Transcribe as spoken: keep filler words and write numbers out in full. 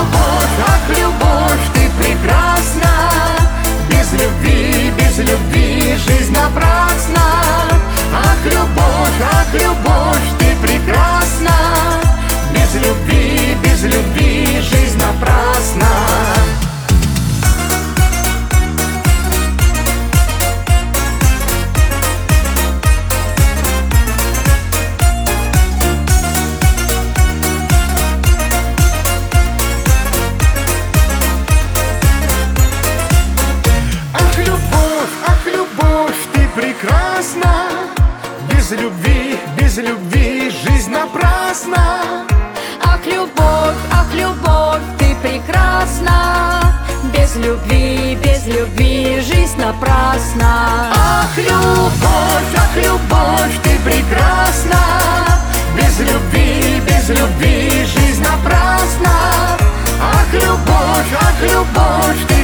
любовь, ах, любовь, ты прекрасна. Без любви, без любви жизнь напрасна. Ах, любовь, ах, любовь, ты прекрасна. Без любви, без любви жизнь напрасна. Прекрасна, без любви, без любви жизнь напрасна. Ах, любовь, ах, любовь, ты прекрасна. Без любви, без любви жизнь напрасна. Ах, любовь, ах, любовь, ты прекрасна. Без любви, без любви жизнь напрасна. Ах, любовь, ах, любовь, ты